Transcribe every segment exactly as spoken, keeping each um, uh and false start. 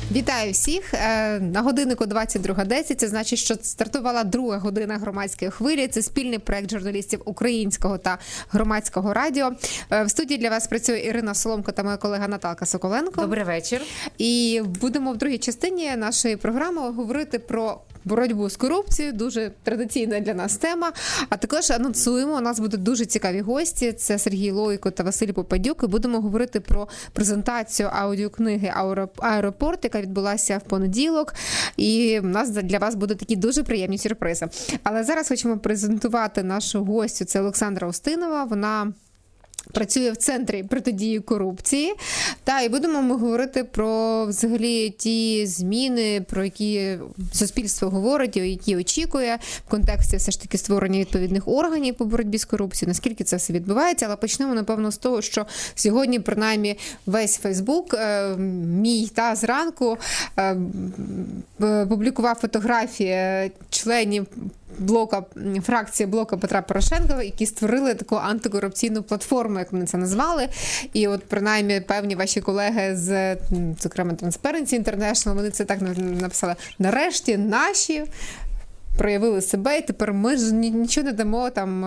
Вітаю всіх. На годиннику двадцять друга десять. Це значить, що стартувала друга година громадської хвилі. Це спільний проект журналістів Українського та Громадського радіо. В студії для вас працює Ірина Соломко та моя колега Наталка Соколенко. Добрий вечір. І будемо в другій частині нашої програми говорити про боротьбу з корупцією, дуже традиційна для нас тема. А також анонсуємо, у нас будуть дуже цікаві гості. Це Сергій Лойко та Василь Попадюк. І будемо говорити про презентацію аудіокниги «Аеропорт», яка відбулася в понеділок. І в нас для вас будуть такі дуже приємні сюрпризи. Але зараз хочемо презентувати нашу гостю. Це Олександра Устинова. Вона працює в центрі протидії корупції. Та і будемо ми говорити про взагалі ті зміни, про які суспільство говорить, які очікує в контексті все ж таки створення відповідних органів по боротьбі з корупцією, наскільки це все відбувається. Але почнемо, напевно, з того, що сьогодні, принаймні, весь Фейсбук мій та зранку публікував фотографії членів блока, фракції блока Петра Порошенка, які створили таку антикорупційну платформу, як вони це назвали. І от, принаймні, певні ваші колеги з, зокрема, Transparency International, вони це так написали. Нарешті наші проявили себе, і тепер ми ж нічого не дамо там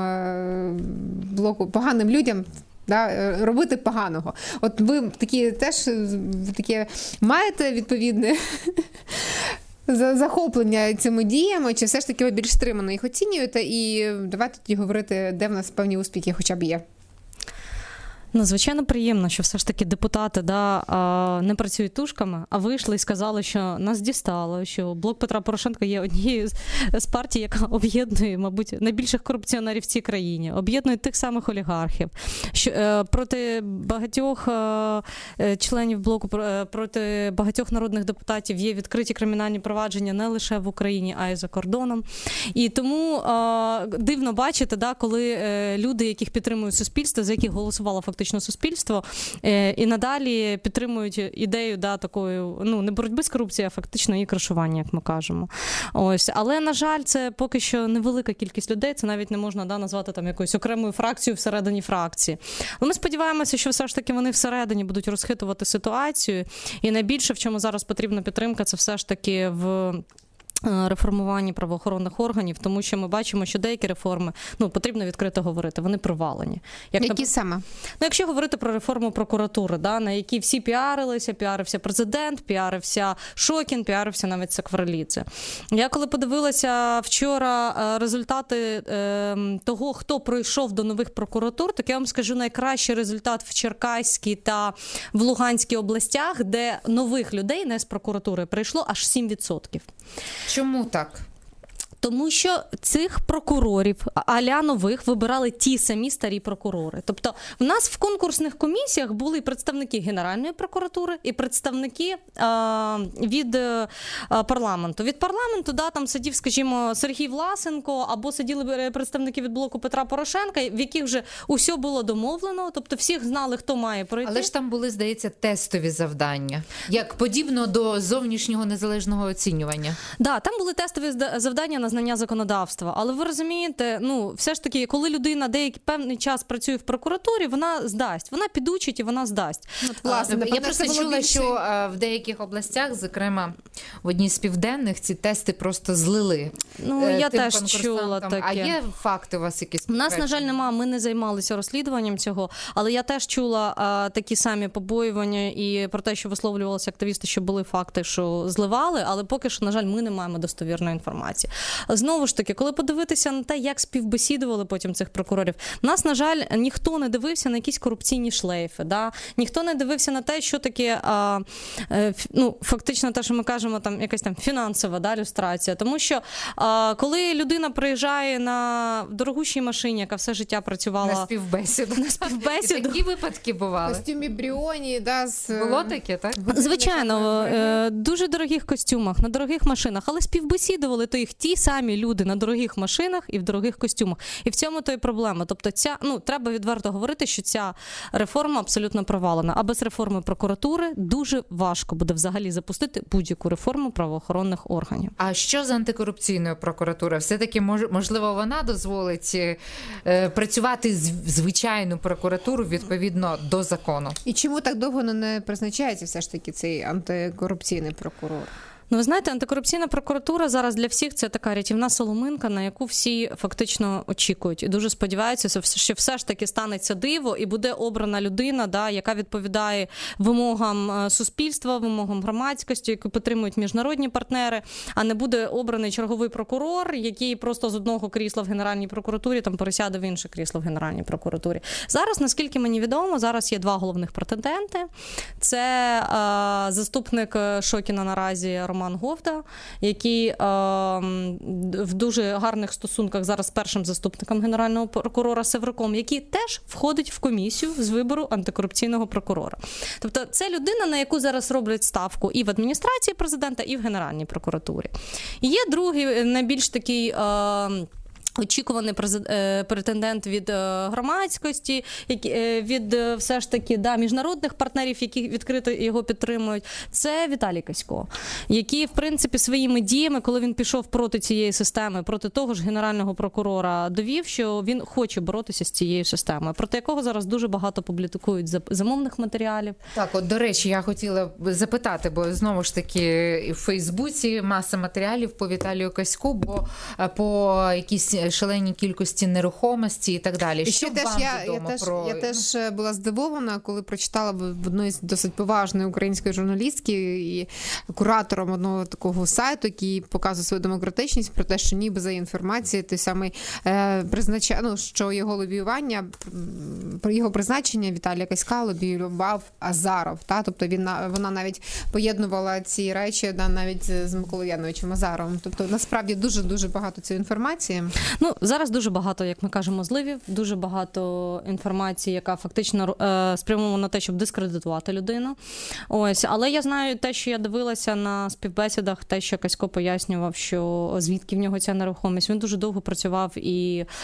блоку поганим людям, да, робити поганого. От ви такі теж такі маєте відповідне захоплення цими діями, чи все ж таки ви більш стримано їх оцінюєте? І давайте тоді говорити, де в нас певні успіхи хоча б є. Надзвичайно приємно, що все ж таки депутати да, не працюють тушками, а вийшли і сказали, що нас дістало, що блок Петра Порошенка є однією з партій, яка об'єднує, мабуть, найбільших корупціонерів в цій країні, об'єднує тих самих олігархів. Що, проти багатьох членів блоку, проти багатьох народних депутатів є відкриті кримінальні провадження не лише в Україні, а й за кордоном. І тому дивно бачити, да, коли люди, яких підтримує суспільство, за яких голосувало фактично суспільство, і надалі підтримують ідею да, такої, ну, не боротьби з корупцією, а фактично її кришування, як ми кажемо. Ось. Але, на жаль, це поки що невелика кількість людей, це навіть не можна да, назвати там якоюсь окремою фракцією всередині фракції. Але ми сподіваємося, що все ж таки вони всередині будуть розхитувати ситуацію, і найбільше, в чому зараз потрібна підтримка, це все ж таки в реформуванні правоохоронних органів, тому що ми бачимо, що деякі реформи, ну, потрібно відкрито говорити, вони провалені. Як які на... саме? Ну, якщо говорити про реформу прокуратури, да, на якій всі піарилися, піарився президент, піарився Шокін, піарився навіть Сакварелідзе. Я коли подивилася вчора результати е, того, хто пройшов до нових прокуратур, так я вам скажу, найкращий результат в Черкаській та в Луганській областях, де нових людей, не з прокуратури, прийшло аж сім відсотків. Чому так? Тому що цих прокурорів, а-ля нових, вибирали ті самі старі прокурори. Тобто в нас в конкурсних комісіях були представники Генеральної прокуратури і представники а, від а, парламенту. Від парламенту да, там сидів, скажімо, Сергій Власенко, або сиділи представники від блоку Петра Порошенка, в яких вже усе було домовлено, тобто всіх знали, хто має пройти. Але ж там були, здається, тестові завдання, як подібно до зовнішнього незалежного оцінювання. Так, да, там були тестові завдання на знання законодавства. Але ви розумієте, ну, все ж таки, коли людина деякий певний час працює в прокуратурі, вона здасть. Вона підучить і вона здасть. От, власне, я просто чула, більше... що а, в деяких областях, зокрема, в одній з південних, ці тести просто злили. Ну, я теж чула таке. А є факти у вас якісь? У нас, на жаль, нема. Ми не займалися розслідуванням цього, але я теж чула а, такі самі побоювання і про те, що висловлювалися активісти, що були факти, що зливали, але поки що, на жаль, ми не маємо достовірної інформації. Знову ж таки, коли подивитися на те, як співбесідували потім цих прокурорів, в нас, на жаль, ніхто не дивився на якісь корупційні шлейфи, да? Ніхто не дивився на те, що таке, а, ну, фактично те, що ми кажемо, там, якась там фінансова да, люстрація. Тому що, а, коли людина приїжджає на дорогущій машині, яка все життя працювала... На співбесіду. На співбесіду. І такі випадки бували. В костюмі Бріоні, да, з... Було таке, так? Звичайно, в дуже дорогих костюмах, на дорогих машинах, але співбесідували то їх ті самі самі люди на дорогих машинах і в дорогих костюмах. І в цьому то й проблема. Тобто ця, ну, треба відверто говорити, що ця реформа абсолютно провалена. А без реформи прокуратури дуже важко буде взагалі запустити будь-яку реформу правоохоронних органів. А що з антикорупційною прокуратурою? Все-таки, можливо, вона дозволить е, працювати з звичайну прокуратуру відповідно до закону? І чому так довго не призначається все ж таки цей антикорупційний прокурор? Ну, ви знаєте, антикорупційна прокуратура зараз для всіх це така рятівна соломинка, на яку всі фактично очікують. І дуже сподіваються, що все ж таки станеться диво і буде обрана людина, да, яка відповідає вимогам суспільства, вимогам громадськості, яку підтримують міжнародні партнери, а не буде обраний черговий прокурор, який просто з одного крісла в Генеральній прокуратурі там пересяде в інше крісло в Генеральній прокуратурі. Зараз, наскільки мені відомо, зараз є два головних претенденти. Це е, заступник Шокіна наразі Роман Говда, який е, в дуже гарних стосунках зараз з першим заступником генерального прокурора Севруком, який теж входить в комісію з вибору антикорупційного прокурора. Тобто це людина, на яку зараз роблять ставку і в адміністрації президента, і в Генеральній прокуратурі. І є другий, найбільш такий е, очікуваний претендент від громадськості, від все ж таки да, міжнародних партнерів, які відкрито його підтримують, це Віталій Касько, який, в принципі, своїми діями, коли він пішов проти цієї системи, проти того ж генерального прокурора, довів, що він хоче боротися з цією системою, проти якого зараз дуже багато публікують замовних матеріалів. Так, от, до речі, я хотіла запитати, бо, знову ж таки, в Фейсбуці маса матеріалів по Віталію Каську, бо по якійсь шаленій кількості нерухомості і так далі. І що теж вам я, відомо я теж, про... Я теж була здивована, коли прочитала в одної з досить поважної української журналістки і куратором одного такого сайту, який показує свою демократичність, про те, що ніби за інформацією той самий е, призначає, ну, що його лобіювання, про його призначення Віталія Каська лобіював Азаров. Та? Тобто він, вона навіть поєднувала ці речі да, навіть з Миколою Яновичем Азаровим. Тобто насправді дуже-дуже багато цієї інформації. Ну, зараз дуже багато, як ми кажемо, зливів, дуже багато інформації, яка фактично е, спрямована на те, щоб дискредитувати людину. Ось, але я знаю те, що я дивилася на співбесідах, те, що Касько пояснював, що звідки в нього ця нерухомість. Він дуже довго працював і е,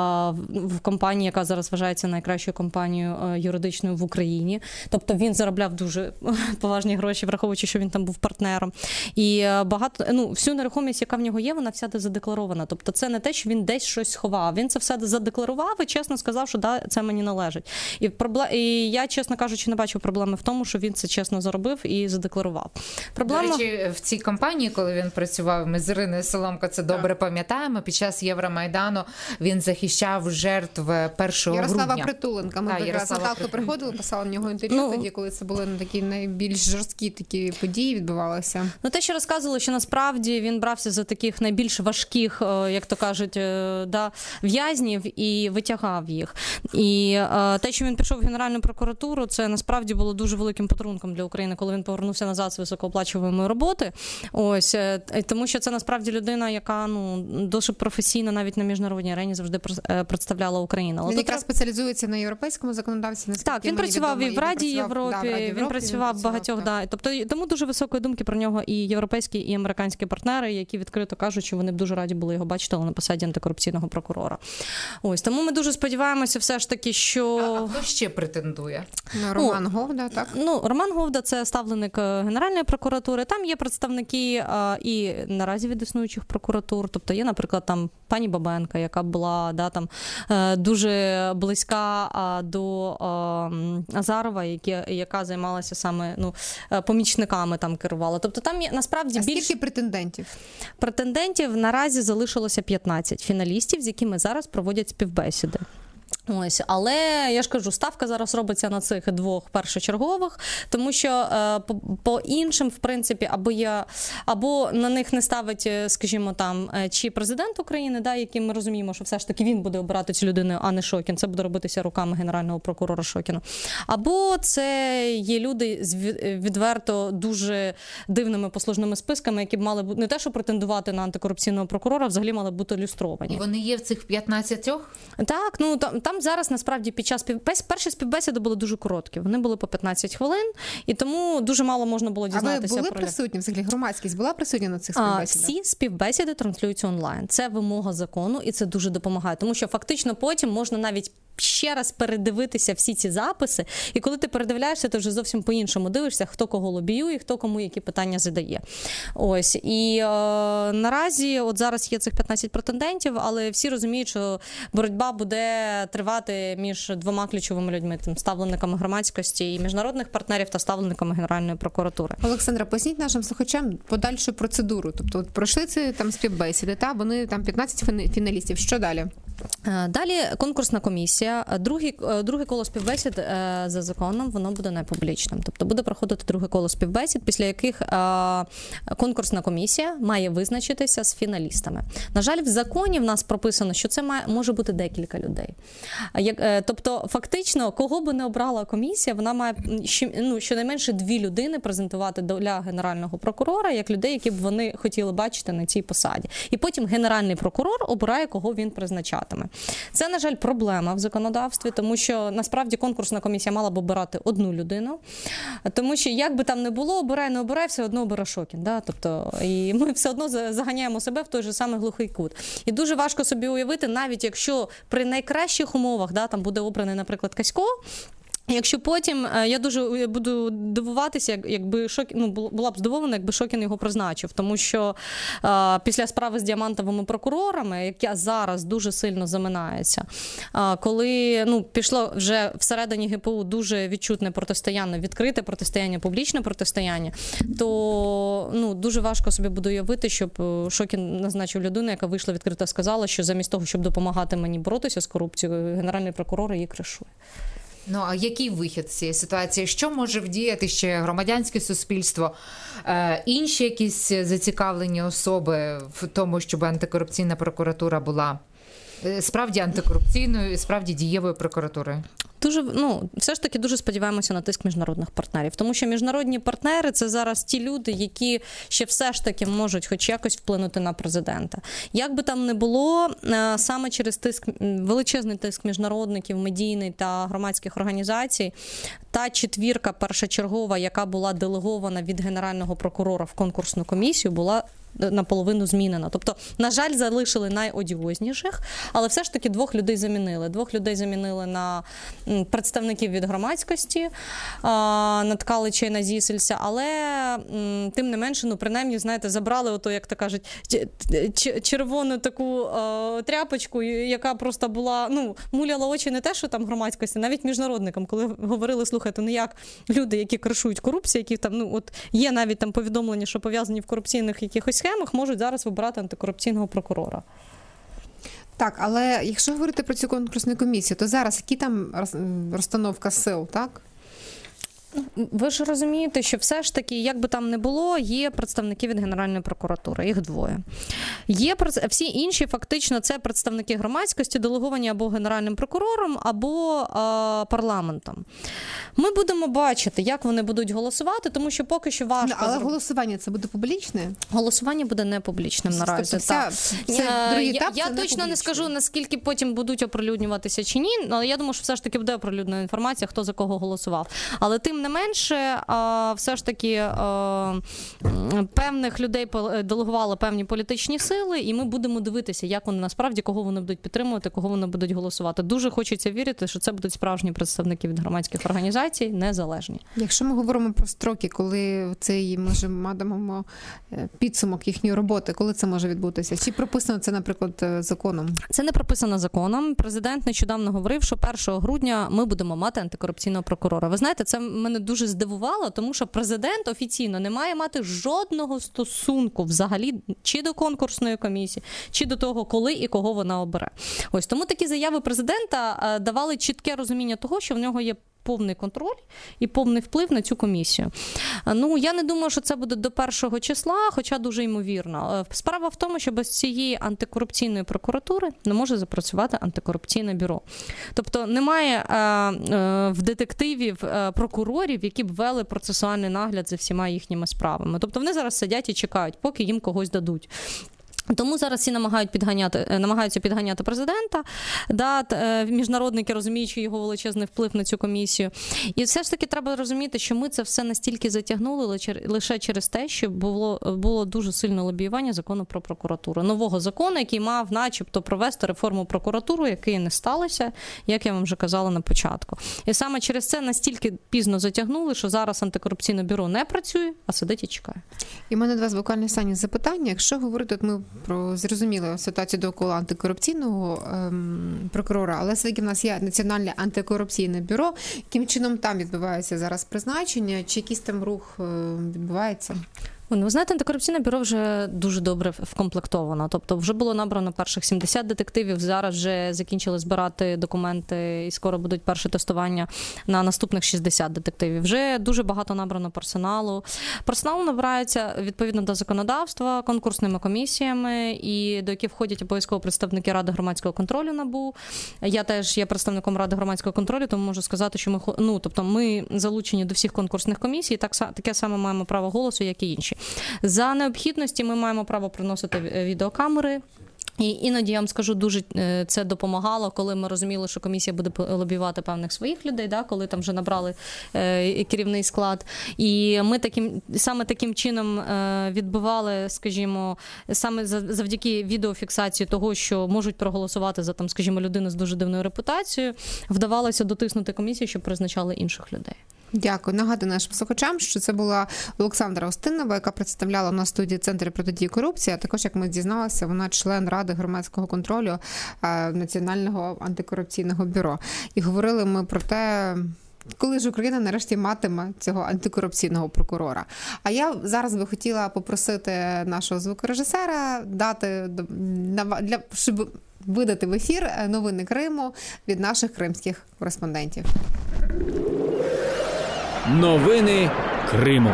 в компанії, яка зараз вважається найкращою компанією е, юридичною в Україні. Тобто він заробляв дуже поважні гроші, враховуючи, що він там був партнером. І е, багато, ну, всю нерухомість, яка в нього є, вона вся задекларована. Тобто це не те, що він десь щось сховав. Він це все задекларував і чесно сказав, що да, це мені належить. І, проблем... і я, чесно кажучи, не бачу проблеми в тому, що він це чесно заробив і задекларував. Проблема... До речі, в цій компанії, коли він працював, ми з Іриною Соломко це добре так. пам'ятаємо, під час Євромайдану він захищав жертв першого грудня. Ярослава Притуленка. Ми так, якраз Наталка приходили, писала в нього інтерв'ю ну, тоді, коли це були такі найбільш жорсткі такі події відбувалися. Ну, те, що розказували, що насправді він брався за таких найбільш важких, як то кажуть, да, в'язнів і витягав їх. І е, те, що він пішов в Генеральну прокуратуру, це насправді було дуже великим подарунком для України, коли він повернувся назад з високооплачуваної роботи. Ось, е, тому що це насправді людина, яка ну досить професійно навіть на міжнародній арені завжди представляла Україну. Але він якраз спеціалізується на європейському законодавстві. Так, він працював і в Раді Європи, да, в Раді він працював в багатьох, да. Тобто тому дуже високої думки про нього і європейські, і американські партнери, які відкрито кажуть, що вони б дуже раді були його бачити на посаді антикорупційного прокурора. Ось, тому ми дуже сподіваємося все ж таки, що... А, а хто ще претендує? Ну, Роман ну, Говда, так? Ну, Роман Говда – це ставленик Генеральної прокуратури. Там є представники а, і наразі від існуючих прокуратур. Тобто є, наприклад, там пані Бабенка, яка була да, там, дуже близька а, до а, Азарова, які, яка займалася саме ну, помічниками, там керувала. Тобто там є насправді а більш... скільки претендентів? Претендентів наразі залишилося п'ятнадцять фіналістів, з якими зараз проводять співбесіди. Ось, але я ж кажу, ставка зараз робиться на цих двох першочергових, тому що е, по, по іншим, в принципі, або я, або на них не ставить, скажімо, там, чи президент України, да, яким ми розуміємо, що все ж таки він буде обирати цю людину, а не Шокін, це буде робитися руками генерального прокурора Шокіна. Або це є люди з відверто дуже дивними послужними списками, які б мали бути не те, що претендувати на антикорупційного прокурора, а взагалі мали бути люстровані. І вони є в цих п'ятнадцятьох? Так, ну там, там там зараз насправді під час співбесід, перші співбесіди були дуже короткі, вони були по п'ятнадцять хвилин, і тому дуже мало можна було дізнатися. А ви були про... присутні, взагалі громадськість була присутня на цих співбесідах? Всі співбесіди транслюються онлайн. Це вимога закону, і це дуже допомагає, тому що фактично потім можна навіть ще раз передивитися всі ці записи, і коли ти передивляєшся, ти вже зовсім по-іншому дивишся, хто кого лобіює, хто кому які питання задає. Ось. І е, наразі от зараз є цих п'ятнадцять претендентів, але всі розуміють, що боротьба буде тривати між двома ключовими людьми, тим ставленниками громадськості і міжнародних партнерів та ставленниками Генеральної прокуратури. Олександра, поясніть нашим слухачам подальшу процедуру. Тобто от пройшли ці там співбесіди, та вони там п'ятнадцять фіналістів. Що далі? Далі конкурсна комісія. Друге, друге коло співбесід за законом, воно буде непублічним. Тобто буде проходити друге коло співбесід, після яких конкурсна комісія має визначитися з фіналістами. На жаль, в законі в нас прописано, що це має, може бути декілька людей. Тобто, фактично, кого би не обрала комісія, вона має ну, щонайменше дві людини презентувати для Генерального прокурора, як людей, які б вони хотіли бачити на цій посаді. І потім Генеральний прокурор обирає, кого він призначатиме. Це, на жаль, проблема в законодавстві, тому що, насправді, конкурсна комісія мала б обирати одну людину, тому що, як би там не було, обирай, не обирай, все одно обере Шокін. Да? Тобто, і ми все одно заганяємо себе в той же самий глухий кут. І дуже важко собі уявити, навіть якщо при найкращих умовах, да, там буде обраний, наприклад, Касько, якщо потім, я дуже буду дивуватися, якби Шокін, ну, була б здивована, якби Шокін його призначив, тому що а, після справи з діамантовими прокурорами, яка зараз дуже сильно заминається, а, коли ну, пішло вже всередині ГПУ дуже відчутне протистояння, відкрите протистояння, публічне протистояння, то ну, дуже важко собі буде уявити, щоб Шокін назначив людину, яка вийшла відкрито сказала, що замість того, щоб допомагати мені боротися з корупцією, Генеральний прокурор її кришує. Ну, а який вихід з цієї ситуації? Що може вдіяти ще громадянське суспільство, е, інші якісь зацікавлені особи в тому, щоб антикорупційна прокуратура була справді антикорупційною і справді дієвою прокуратурою? Дуже, ну, все ж таки дуже сподіваємося на тиск міжнародних партнерів, тому що міжнародні партнери – це зараз ті люди, які ще все ж таки можуть хоч якось вплинути на президента. Як би там не було, саме через тиск, величезний тиск міжнародників, медійний та громадських організацій, та четвірка першочергова, яка була делегована від Генерального прокурора в конкурсну комісію, була наполовину змінена. Тобто, на жаль, залишили найодіозніших, але все ж таки двох людей замінили. Двох людей замінили на представників від громадськості, на Ткалича і на Зісельса, але тим не менше, ну, принаймні, знаєте, забрали ото, як то кажуть, червону таку тряпочку, яка просто була, ну, муляла очі не те, що там громадськості, навіть міжнародникам, коли говорили, слухайте, ну як люди, які кришують корупцію, які там, ну, от є навіть там повідомлення, що пов'язані в корупційних якихось схемах, можуть зараз вибирати антикорупційного прокурора. Так, але якщо говорити про цю конкурсну комісію, то зараз які там розстановка сил, так? Ви ж розумієте, що все ж таки, як би там не було, є представники від Генеральної прокуратури, їх двоє. Є всі інші, фактично, це представники громадськості, делеговані або Генеральним прокурором, або а, парламентом. Ми будемо бачити, як вони будуть голосувати, тому що поки що важко. Але зроб... голосування це буде публічне? Голосування буде не публічним наразі. Тобто вся, вся, другий я етап я не точно не скажу, наскільки потім будуть оприлюднюватися чи ні, але я думаю, що все ж таки буде оприлюднена інформація, хто за кого голосував. Але тим не менше, все ж таки певних людей делегували певні політичні сили, і ми будемо дивитися, як вони насправді, кого вони будуть підтримувати, кого вони будуть голосувати. Дуже хочеться вірити, що це будуть справжні представники від громадських організацій, незалежні. Якщо ми говоримо про строки, коли цей, може, матимемо підсумок їхньої роботи, коли це може відбутися? Чи прописано це, наприклад, законом? Це не прописано законом. Президент нещодавно говорив, що першого грудня ми будемо мати антикорупційного прокурора. Ви знаєте, це мене дуже здивувало, тому що президент офіційно не має мати жодного стосунку взагалі чи до конкурсної комісії, чи до того, коли і кого вона обере. Ось тому такі заяви президента давали чітке розуміння того, що в нього є повний контроль і повний вплив на цю комісію. Ну, я не думаю, що це буде до першого числа, хоча дуже ймовірно. Справа в тому, що без цієї антикорупційної прокуратури не може запрацювати антикорупційне бюро. Тобто немає е, е, в детективів е, прокурорів, які б вели процесуальний нагляд за всіма їхніми справами. Тобто вони зараз сидять і чекають, поки їм когось дадуть. Тому зараз всі намагають підганяти, намагаються підганяти президента, да, міжнародники, розуміючи його величезний вплив на цю комісію. І все ж таки треба розуміти, що ми це все настільки затягнули лише через те, що було, було дуже сильне лобіювання закону про прокуратуру. Нового закону, який мав начебто провести реформу прокуратури, який не сталося, як я вам вже казала на початку. І саме через це настільки пізно затягнули, що зараз антикорупційне бюро не працює, а сидить і чекає. І в мене до вас буквально останнє запитання. Якщо говорити, от ми про зрозумілу ситуацію довкола антикорупційного ем, прокурора, але все-таки в нас є Національне антикорупційне бюро. Яким чином там відбувається зараз призначення? Чи якийсь там рух відбувається? Ви знаєте, антикорупційне бюро вже дуже добре вкомплектовано. Тобто вже було набрано перших сімдесят детективів, зараз вже закінчили збирати документи і скоро будуть перші тестування на наступних шістдесят детективів. Вже дуже багато набрано персоналу. Персонал набирається відповідно до законодавства, конкурсними комісіями, і до яких входять обов'язково представники Ради громадського контролю НАБУ. Я теж є представником Ради громадського контролю, тому можу сказати, що ми, ну, тобто ми залучені до всіх конкурсних комісій, і так, таке саме маємо право голосу, як і інші. За необхідності ми маємо право приносити відеокамери. І іноді, я вам скажу, дуже це допомагало, коли ми розуміли, що комісія буде лобіювати певних своїх людей, да, коли там вже набрали е, керівний склад. І ми таким, саме таким чином е, відбивали, скажімо, саме завдяки відеофіксації того, що можуть проголосувати за, там, скажімо, людину з дуже дивною репутацією, вдавалося дотиснути комісію, щоб призначали інших людей. Дякую. Нагадую нашим слухачам, що це була Олександра Остинова, яка представляла на студії Центру протидії корупції, а також, як ми дізналися, вона член Ради громадського контролю Національного антикорупційного бюро. І говорили ми про те, коли ж Україна нарешті матиме цього антикорупційного прокурора. А я зараз би хотіла попросити нашого звукорежисера дати, для, щоб видати в ефір новини Криму від наших кримських кореспондентів. Новини Криму.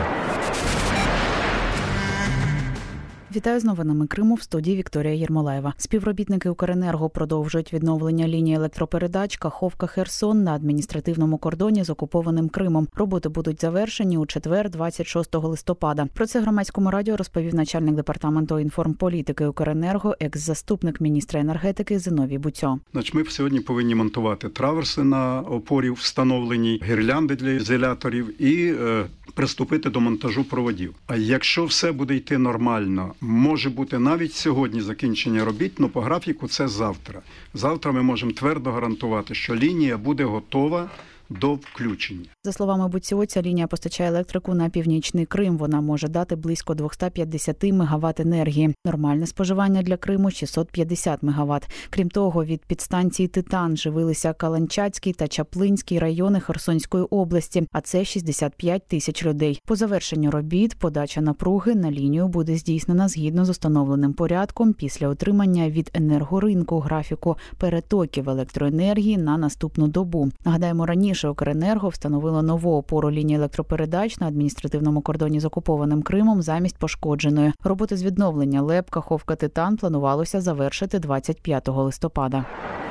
Вітаю з новинами Криму, в студії Вікторія Єрмолаєва. Співробітники Укренерго продовжують відновлення лінії електропередач Каховка-Херсон на адміністративному кордоні з окупованим Кримом. Роботи будуть завершені у четвер, двадцять шостого листопада. Про це Громадському радіо розповів начальник департаменту інформполітики Укренерго, екс-заступник міністра енергетики Зиновій Буцьо. Значить, ми сьогодні повинні монтувати траверси на опорі встановлені, гірлянди для ізоляторів і е, приступити до монтажу проводів. А якщо все буде йти нормально, може бути навіть сьогодні закінчення робіт, але по графіку це завтра. Завтра ми можемо твердо гарантувати, що лінія буде готова до включення. За словами Буцьо, ця лінія постачає електрику на Північний Крим. Вона може дати близько двісті п'ятдесят мегаватт енергії. Нормальне споживання для Криму – шістсот п'ятдесят мегаватт. Крім того, від підстанції «Титан» живилися Каланчацький та Чаплинський райони Херсонської області, а це шістдесят п'ять тисяч людей. По завершенню робіт подача напруги на лінію буде здійснена згідно з установленим порядком після отримання від енергоринку графіку перетоків електроенергії на наступну добу. Нагадаємо, раніше Укренерго встановило нову опору лінії електропередач на адміністративному кордоні з окупованим Кримом замість пошкодженої. Роботи з відновлення ЛЕП Каховка-Титан планувалося завершити двадцять п'ятого листопада.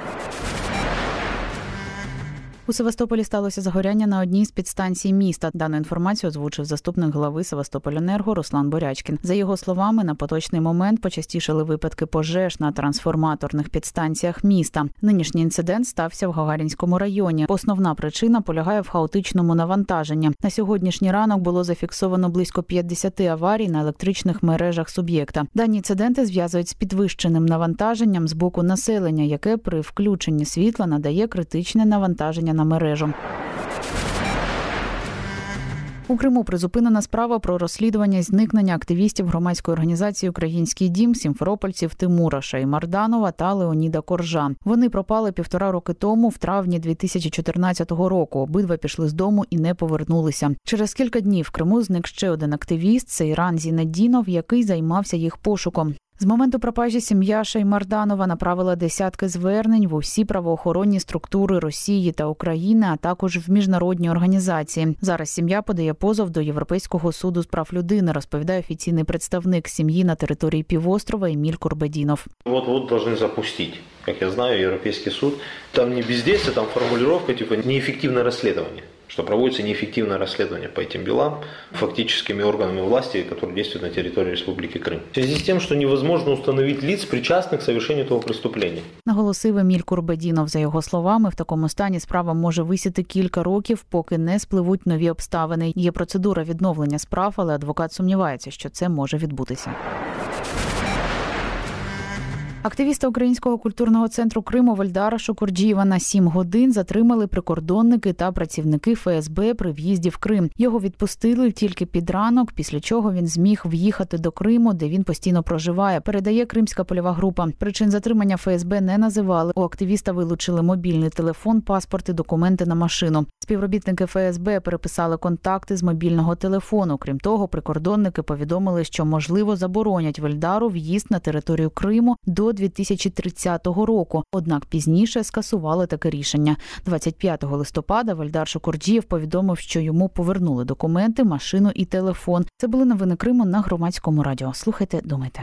У Севастополі сталося загоряння на одній з підстанцій міста. Дану інформацію озвучив заступник глави Севастопольенерго Руслан Борячкін. За його словами, на поточний момент почастішали випадки пожеж на трансформаторних підстанціях міста. Нинішній інцидент стався в Гагарінському районі. Основна причина полягає в хаотичному навантаженні. На сьогоднішній ранок було зафіксовано близько п'ятдесят аварій на електричних мережах суб'єкта. Дані інциденти зв'язують з підвищеним навантаженням з боку населення, яке при включенні світла надає критичне навантаження на мережу. У Криму призупинена справа про розслідування зникнення активістів громадської організації «Український дім» сімферопольців Тимура Шаймарданова та Леоніда Коржа. Вони пропали півтора роки тому, в травні дві тисячі чотирнадцятого року. Обидва пішли з дому і не повернулися. Через кілька днів в Криму зник ще один активіст – це Іран Зінеддінов, який займався їх пошуком. З моменту пропажі сім'я Шаймарданова направила десятки звернень в усі правоохоронні структури Росії та України, а також в міжнародні організації. Зараз сім'я подає позов до Європейського суду з прав людини, розповідає офіційний представник сім'ї на території півострова Еміль Курбедінов. Вот-вот должны запустить, как я знаю, Європейський суд. Там не бездействие, там формулировка, типа неэффективное расследование. что проводится неэффективное расследование по этим делам фактическими органами власти, которые действуют на территории Республики Крым. В связи с тем, что невозможно установить лиц, причастных к совершению этого преступления. Наголосив Еміль Курбедінов. За його словами, в такому стані справа може висіти кілька років, поки не спливуть нові обставини. Є процедура відновлення справ, але адвокат сумнівається, що це може відбутися. Активіста Українського культурного центру Криму Вальдара Шукурджієва на сім годин затримали прикордонники та працівники еф ес бе при в'їзді в Крим. Його відпустили тільки під ранок, після чого він зміг в'їхати до Криму, де він постійно проживає, передає Кримська польова група. Причин затримання еф ес бе не називали. У активіста вилучили мобільний телефон, паспорт і документи на машину. Співробітники еф ес бе переписали контакти з мобільного телефону. Крім того, прикордонники повідомили, що, можливо, заборонять Вальдару в'їзд на територію Криму до дві тисячі тридцятого року. Однак пізніше скасували таке рішення. двадцять п'ятого листопада Вальдар Шукурджієв повідомив, що йому повернули документи, машину і телефон. Це були новини Криму на Громадському радіо. Слухайте, думайте.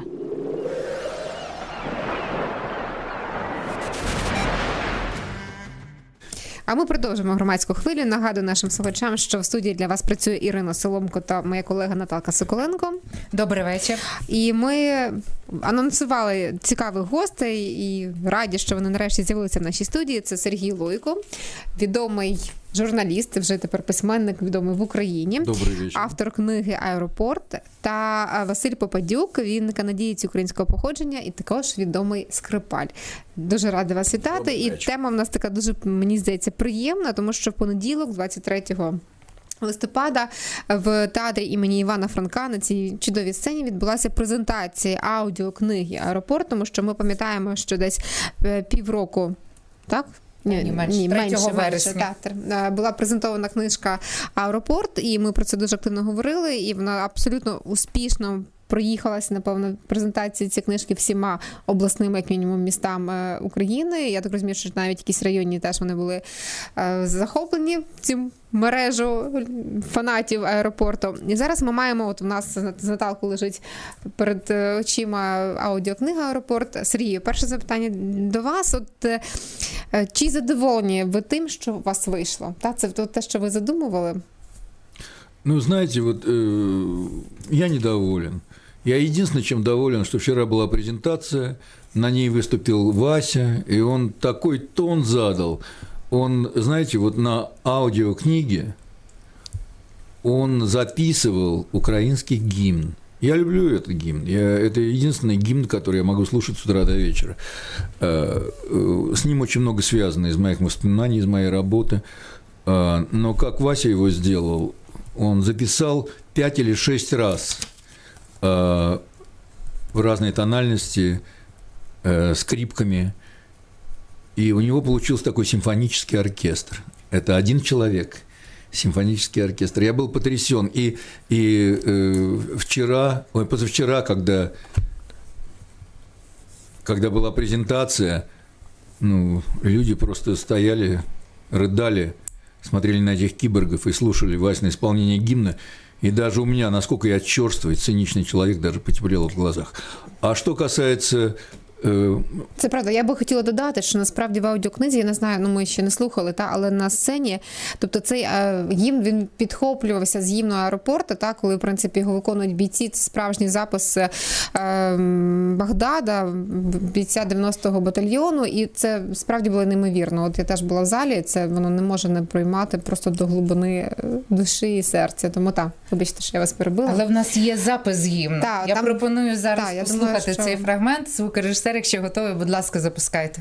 А ми продовжимо громадську хвилю. Нагадую нашим слухачам, що в студії для вас працює Ірина Соломко та моя колега Наталка Соколенко. Добрий вечір. І ми анонсували цікавих гостей і раді, що вони нарешті з'явилися в нашій студії. Це Сергій Лойко, відомий журналіст, вже тепер письменник, відомий в Україні. Добрий вечір. Автор книги «Аеропорт». Та Василь Попадюк, він канадієць українського походження і також відомий скрипаль. Дуже рада вас вітати. Добрий і вечір. тема в нас така дуже, мені здається, приємна, тому що в понеділок, двадцять третього листопада, в театрі імені Івана Франка на цій чудовій сцені відбулася презентація аудіокниги «Аеропорт», тому що ми пам'ятаємо, що десь півроку, так? Ні, ні, менше, ні, третього менше, вересня. менше, так. Була презентована книжка «Аеропорт», і ми про це дуже активно говорили, і вона абсолютно успішно проїхалася, напевно, презентації цієї книжки всіма обласними, як мінімум, містам України. Я так розумію, що навіть якісь районні теж вони були захоплені в цю мережу фанатів «Аеропорту». І зараз ми маємо, от у нас з Наталкою лежить перед очима аудіокнига «Аеропорт». Сергію, перше запитання до вас. От чи задоволені ви тим, що у вас вийшло? Та, це те, що ви задумували? Ну, знаете, вот э, я недоволен. Я единственное, чем доволен, что вчера была презентация, на ней выступил Вася, и он такой тон задал. Он, знаете, вот на аудиокниге он записывал украинский гимн. Я люблю этот гимн. Я, это единственный гимн, который я могу слушать с утра до вечера. С ним очень много связано из моих воспоминаний, из моей работы. Но как Вася его сделал, он записал пять или шесть раз в разной тональности скрипками, и у него получился такой симфонический оркестр. Это один человек, симфонический оркестр. Я был потрясен. И, и э, вчера, ой, позавчера, когда, когда была презентация, ну, люди просто стояли, рыдали, смотрели на этих киборгов и слушали Васино исполнение гимна. И даже у меня, насколько я черствый, циничный человек, даже потеплело в глазах. А что касается... Це правда. Я би хотіла додати, що насправді в аудіокнизі, я не знаю, ну ми ще не слухали, та, але на сцені, тобто цей е, гімн, він підхоплювався з гімну «Аеропорту», та, коли, в принципі, його виконують бійці, це справжній запис е, Багдада, бійця дев'яностого батальйону, і це справді було неймовірно. От я теж була в залі, це воно не може не проймати просто до глибини душі і серця. Тому так, вибачте, що я вас перебила. Але в нас є запис гімну. Та, я там, пропоную зараз та, я послухати думаю, що... цей фрагмент. Звукорежисер, якщо готові, будь ласка, запускайте.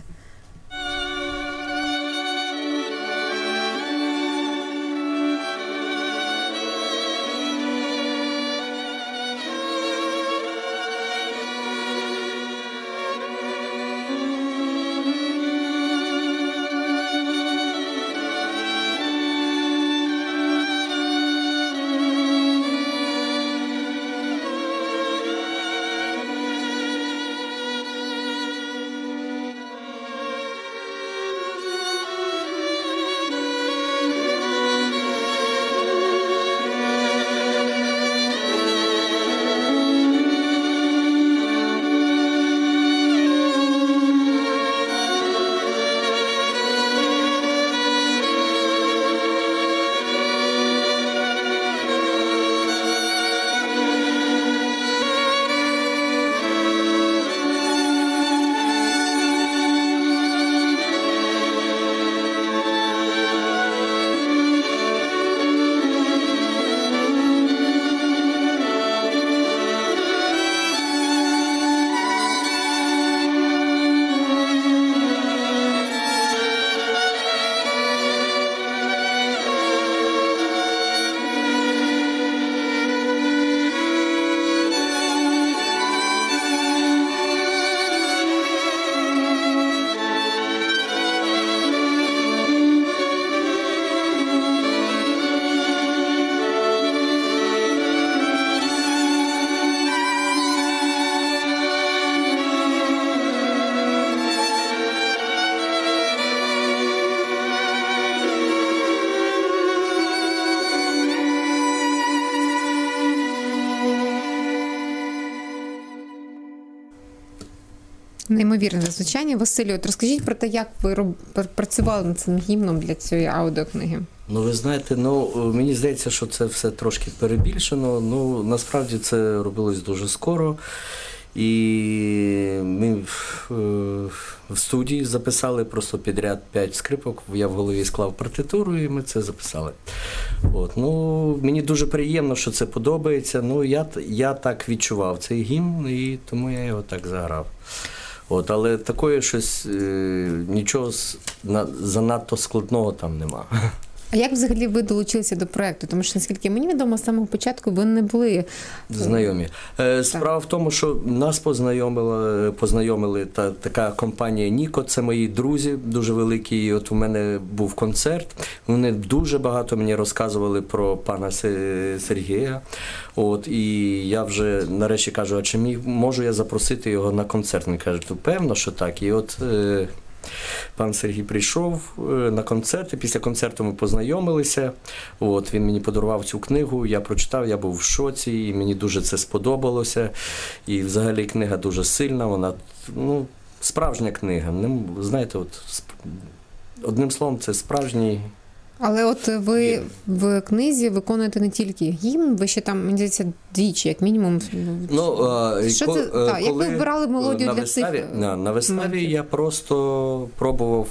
Неймовірне звучання. Василю, от розкажіть про те, як ви роб... працювали над цим гімном для цієї аудіокниги. Ну, ви знаєте, ну, мені здається, що це все трошки перебільшено. Ну, насправді це робилось дуже скоро. І ми в студії записали просто підряд п'ять скрипок, я в голові склав партитуру і ми це записали. От. Ну, мені дуже приємно, що це подобається. Ну, я, я так відчував цей гімн, і тому я його так заграв. От, але такої щось, нічого занадто складного там нема. А як взагалі ви долучилися до проєкту? Тому що, наскільки мені відомо, з самого початку ви не були знайомі. Справа в тому, що нас познайомила, познайомили та, така компанія Ніко, це мої друзі дуже великі. І от у мене був концерт, вони дуже багато мені розказували про пана Сергія. От, і я вже нарешті кажу, а чи міг, можу я запросити його на концерт? Він каже, то певно, що так. І от пан Сергій прийшов на концерт, і після концерту ми познайомилися. От, він мені подарував цю книгу, я прочитав, я був в шоці, і мені дуже це сподобалося. І взагалі книга дуже сильна, вона, ну, справжня книга. Знаєте, от, одним словом, це справжній. Але от ви в книзі виконуєте не тільки гімн, ви ще там, мені здається, двічі, як мінімум. Ну, що ко, це? Коли, так, як ви вибирали мелодію на для виставі, цих? На, на виставі я просто пробував,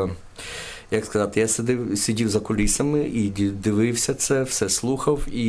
як сказати, я сидів, сидів за кулісами і дивився це, все слухав, і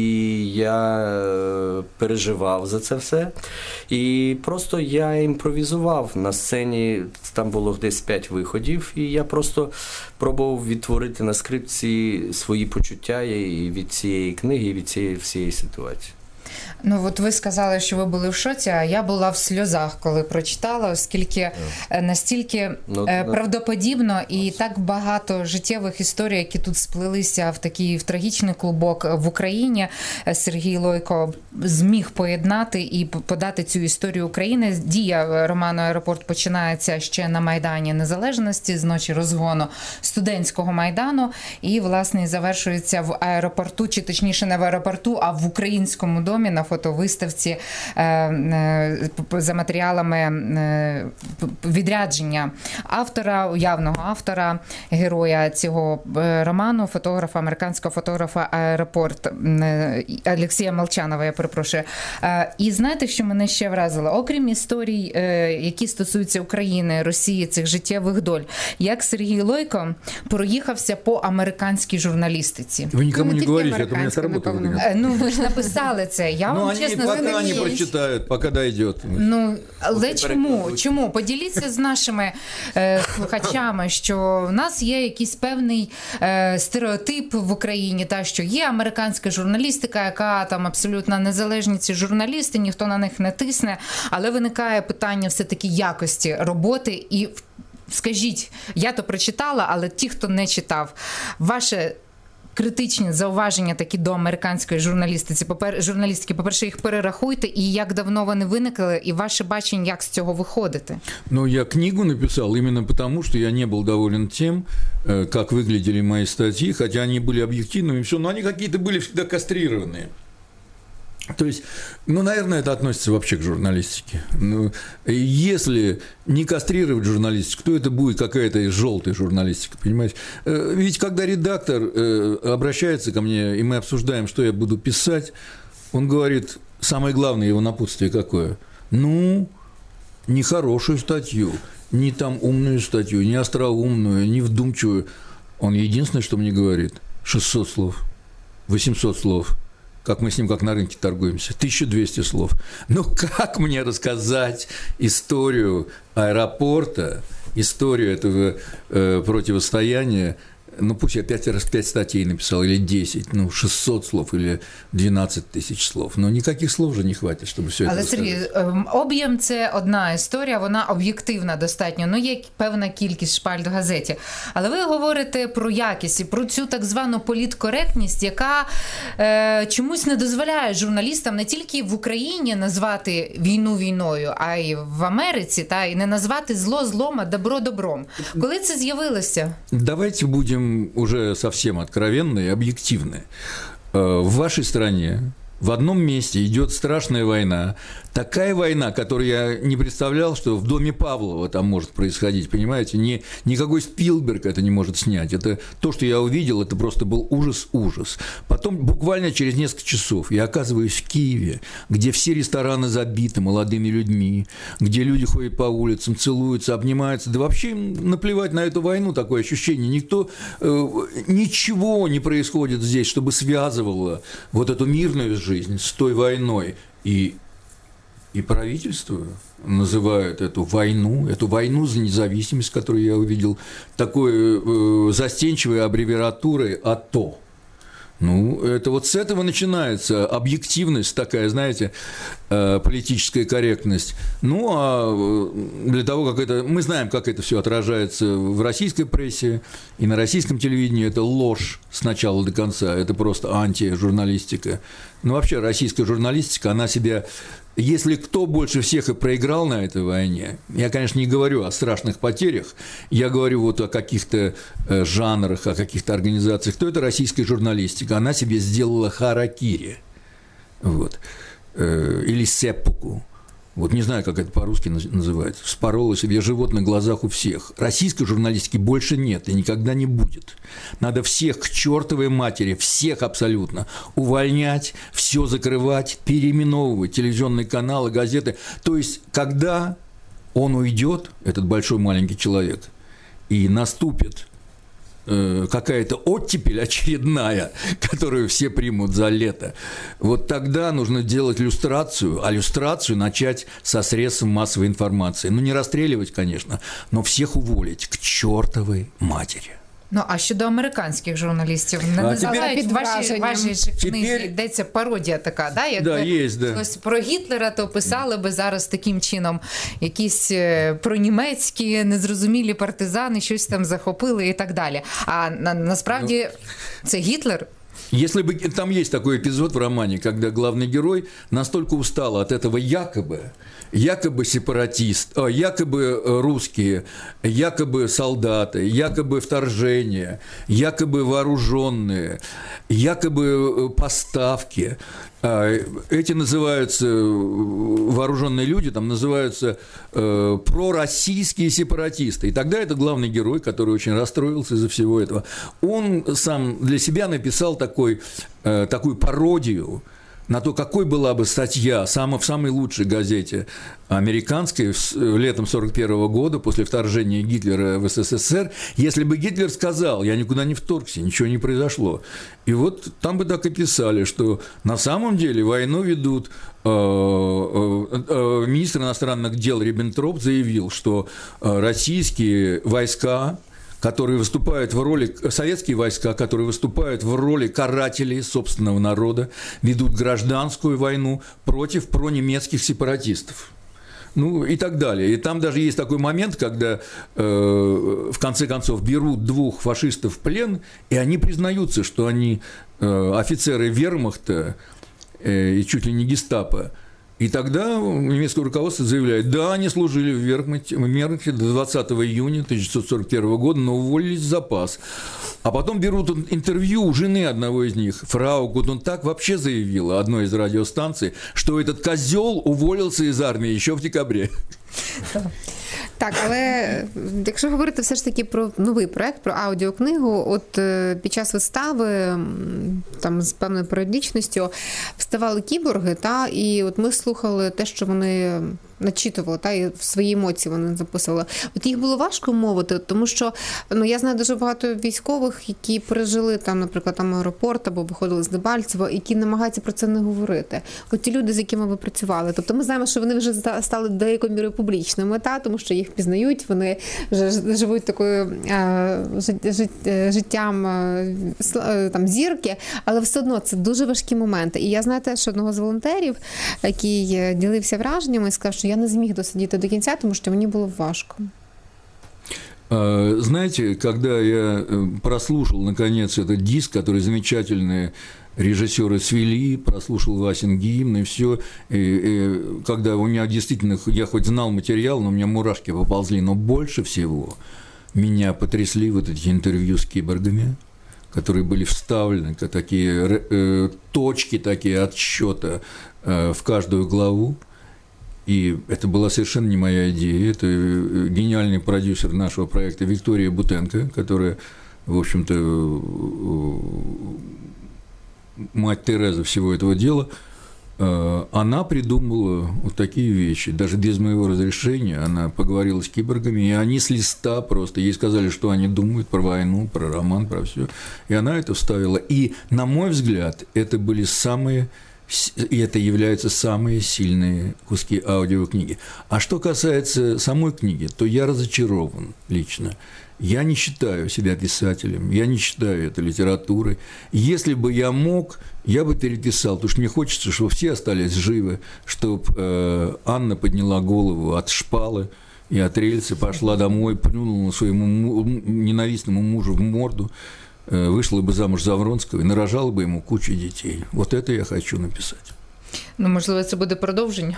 я переживав за це все. І просто я імпровізував на сцені, там було десь п'ять виходів, і я просто пробував відтворити на скрипці свої почуття і від цієї книги, і від цієї всієї ситуації. Ну, от ви сказали, що ви були в шоці, а я була в сльозах, коли прочитала, оскільки настільки ну, правдоподібно і так багато життєвих історій, які тут сплелися в такий в трагічний клубок в Україні, Сергій Лойко зміг поєднати і подати цю історію України. Дія роману «Аеропорт» починається ще на Майдані Незалежності, з ночі розгону студентського Майдану, і, власне, завершується в аеропорту, чи точніше не в аеропорту, а в українському домі, на фотовиставці за матеріалами відрядження автора, уявного автора, героя цього роману, фотографа, американського фотографа «Аеропорт» Олексія Молчанова, я перепрошую. І знаєте, що мене ще вразило? Окрім історій, які стосуються України, Росії, цих життєвих доль, як Сергій Лойко проїхався по американській журналістиці. Ви нікому ну, не говорите, а то мене сработало. Ну, ви ж написали це. Я ну, вам они чесно пока скажу. не прочитают, пока дойдет. Ну, але чому? Чому? Поділіться з нашими е, слухачами, що в нас є якийсь певний е, стереотип в Україні, та, що є американська журналістика, яка там абсолютно незалежні ці журналісти, ніхто на них не тисне, але виникає питання все-таки якості роботи. І скажіть, я то прочитала, але ті, хто не читав, ваше критичні зауваження такі до американської журналістики, попер... журналістики, по-перше, їх перерахуйте, і як давно вони виникли, і ваше бачення, як з цього виходити? Ну, я книгу написал именно потому, что я не был доволен тем, как выглядели мои статьи, хотя они были объективными, все, но они какие-то были всегда кастрированные. То есть, ну, наверное, это относится вообще к журналистике. Ну, если не кастрировать журналистику, то это будет какая-то желтая журналистика, понимаете? Ведь когда редактор обращается ко мне, и мы обсуждаем, что я буду писать, он говорит, самое главное его напутствие какое? Ну, не хорошую статью, не там умную статью, не остроумную, не вдумчивую. Он единственное, что мне говорит, шестьсот слов, восемьсот слов. Как мы с ним как на рынке торгуемся, тысяча двести слов. Ну, как мне рассказать историю аэропорта, историю этого э, противостояния? Ну, пусть я пять раз пять статей написал, или десять, ну, шестьсот слов, или двенадцать тысяч слов. Но никаких слов же не хватит, чтобы все Але, это Сергій, об'єм – це одна історія, вона об'єктивна достатньо, ну, є певна кількість шпальт в газеті. Але ви говорите про якість і про цю так звану політкоректність, яка е, чомусь не дозволяє журналістам не тільки в Україні назвати війну війною, а й в Америці, та, і не назвати зло злом, а добро добром. Коли це з'явилося? Давайте будем уже совсем откровенные и объективные. В вашей стране, в одном месте идет страшная война. Такая война, которую я не представлял, что в доме Павлова там может происходить, понимаете? Ни, никакой Спилберг это не может снять. Это то, что я увидел, это просто был ужас-ужас. Потом буквально через несколько часов я оказываюсь в Киеве, где все рестораны забиты молодыми людьми, где люди ходят по улицам, целуются, обнимаются. Да вообще им наплевать на эту войну, такое ощущение. Никто, э, ничего не происходит здесь, чтобы связывало вот эту мирную жизнь с той войной. И И правительство называют эту войну, эту войну за независимость, которую я увидел, такой э, застенчивой аббревиатурой АТО. Ну, это вот с этого начинается объективность такая, знаете, э, политическая корректность. Ну, а для того, как это... Мы знаем, как это все отражается в российской прессе и на российском телевидении. Это ложь с начала до конца, это просто антижурналистика. Ну, вообще, российская журналистика, она себя... Если кто больше всех и проиграл на этой войне, я, конечно, не говорю о страшных потерях, я говорю вот о каких-то жанрах, о каких-то организациях, то это российская журналистика. Она себе сделала харакири, вот, или сеппуку. Вот не знаю, как это по-русски называется, вспорола себе живот на глазах у всех. Российской журналистики больше нет и никогда не будет. Надо всех к чертовой матери, всех абсолютно, увольнять, все закрывать, переименовывать телевизионные каналы, газеты. То есть, когда он уйдет, этот большой маленький человек, и наступит какая-то оттепель очередная, которую все примут за лето, вот тогда нужно делать люстрацию, а люстрацию начать со средств массовой информации. Ну, не расстреливать, конечно, но всех уволить к чертовой матери. Ну, а щодо американських журналістів, не А називають тепер- ваші, ваші ж книзі, Тепер- йдеться пародія така, да? Якби Да, є, да. ось про Гітлера, то писали би зараз таким чином якісь е, пронімецькі, незрозумілі партизани, щось там захопили і так далі. А на, насправді це Гітлер. Если бы там есть такой эпизод в романе, когда главный герой настолько устал от этого якобы, якобы сепаратист, а, якобы русские, якобы солдаты, якобы вторжение, якобы вооруженные, якобы поставки. Эти называются, вооруженные люди, там называются э, пророссийские сепаратисты. И тогда этот главный герой, который очень расстроился из-за всего этого, он сам для себя написал такой, э, такую пародию на то, какой была бы статья сам, в самой лучшей газете американской летом сорок первого года, после вторжения Гитлера в СССР, если бы Гитлер сказал: «Я никуда не вторгся, ничего не произошло». И вот там бы так и писали, что на самом деле войну ведут... Министр иностранных дел Риббентроп заявил, что российские войска, которые выступают в роли, советские войска, которые выступают в роли карателей собственного народа, ведут гражданскую войну против пронемецких сепаратистов. Ну и так далее. И там даже есть такой момент, когда э, в конце концов берут двух фашистов в плен, и они признаются, что они э, офицеры вермахта э, и чуть ли не гестапо. И тогда немецкое руководство заявляет: да, они служили в вермахте, в вермахте до двадцатого июня тысяча девятьсот сорок первого года, но уволились в запас. А потом берут интервью у жены одного из них, фрау Гудунтаг, вообще заявила одной из радиостанций, что этот козел уволился из армии еще в декабре. Так, але якщо говорити все ж таки про новий проект, про аудіокнигу, от під час вистави, там з певною періодичністю, вставали кіборги, та, і от ми слухали те, що вони начитували, та, і свої емоції вони записували. От їх було важко мовити, тому що, ну, я знаю дуже багато військових, які пережили там, наприклад, там аеропорт або виходили з Дебальцева, які намагаються про це не говорити. От ті люди, з якими ви працювали, тобто ми знаємо, що вони вже стали деякою мірою публічними, та, тому що їх пізнають, вони вже живуть такою а, життям а, там, зірки, але все одно це дуже важкі моменти. І я знаю теж одного з волонтерів, який ділився враженнями і сказав, що я не зміг досидіти до кінця, тому що мені було важко. Знаете, когда я прослушал, наконец, этот диск, который замечательные режиссеры свели, прослушал Васин гимн и все, и, и, когда у меня действительно, я хоть знал материал, но у меня мурашки поползли, но больше всего меня потрясли вот эти интервью с киборгами, которые были вставлены, как такие э, точки, такие отсчета э, в каждую главу. И это была совершенно не моя идея. Это гениальный продюсер нашего проекта Виктория Бутенко, которая, в общем-то, мать Тереза всего этого дела. Она придумала вот такие вещи. Даже без моего разрешения она поговорила с киборгами, и они с листа просто, ей сказали, что они думают про войну, про роман, про все. И она это вставила. И, на мой взгляд, это были самые, и это являются самые сильные куски аудиокниги. А что касается самой книги, то я разочарован лично. Я не считаю себя писателем, я не считаю это литературой. Если бы я мог, я бы переписал, потому что мне хочется, чтобы все остались живы, чтобы э, Анна подняла голову от шпалы и от рельсы, пошла домой, плюнула своему му- ненавистному мужу в морду, э, вышла бы замуж за Вронского і нарожала бы ему кучу детей. Вот это я хочу написать. Ну, можливо, це буде продовження